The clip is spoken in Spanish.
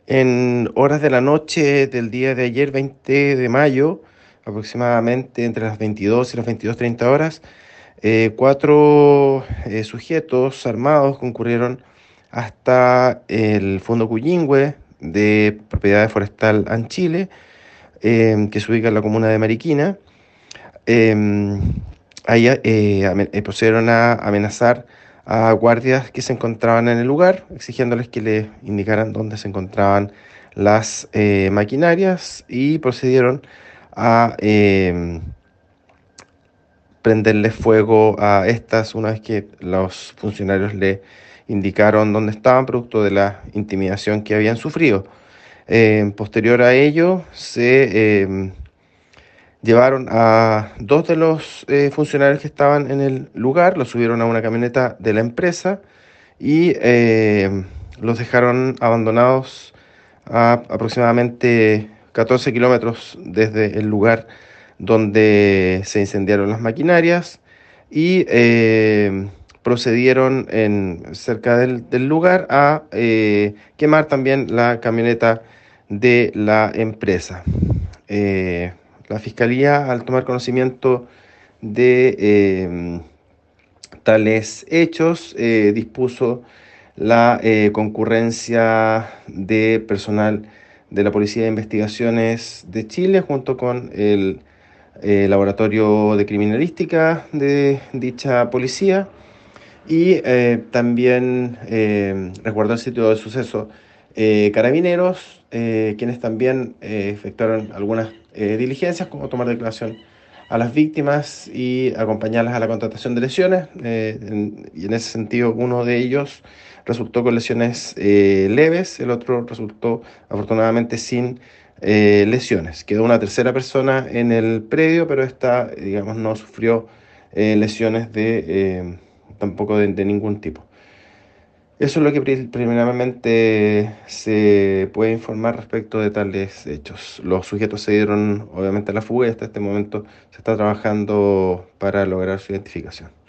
En horas de la noche del día de ayer, 20 de mayo, aproximadamente entre las 22 y las 22:30 horas, cuatro sujetos armados concurrieron hasta el Fondo Cuyingüe de propiedad forestal Anchile, que se ubica en la comuna de Mariquina. Em, Ahí procedieron a amenazar a guardias que se encontraban en el lugar, exigiéndoles que les indicaran dónde se encontraban las maquinarias y procedieron a prenderle fuego a estas una vez que los funcionarios le indicaron dónde estaban, producto de la intimidación que habían sufrido. Posterior a ello, se llevaron a dos de los funcionarios que estaban en el lugar, los subieron a una camioneta de la empresa y los dejaron abandonados a aproximadamente 14 kilómetros desde el lugar donde se incendiaron las maquinarias y procedieron cerca del lugar a quemar también la camioneta de la empresa. Eh, la Fiscalía, al tomar conocimiento de tales hechos, dispuso la concurrencia de personal de la Policía de Investigaciones de Chile junto con el Laboratorio de Criminalística de dicha policía y también resguardó el sitio del suceso Carabineros, quienes también efectuaron algunas diligencias, como tomar declaración a las víctimas y acompañarlas a la contratación de lesiones. Y en ese sentido, uno de ellos resultó con lesiones leves, el otro resultó afortunadamente sin lesiones. Quedó una tercera persona en el predio, pero esta, digamos, no sufrió lesiones tampoco de ningún tipo. Eso es lo que preliminarmente se puede informar respecto de tales hechos. Los sujetos se dieron obviamente a la fuga y hasta este momento se está trabajando para lograr su identificación.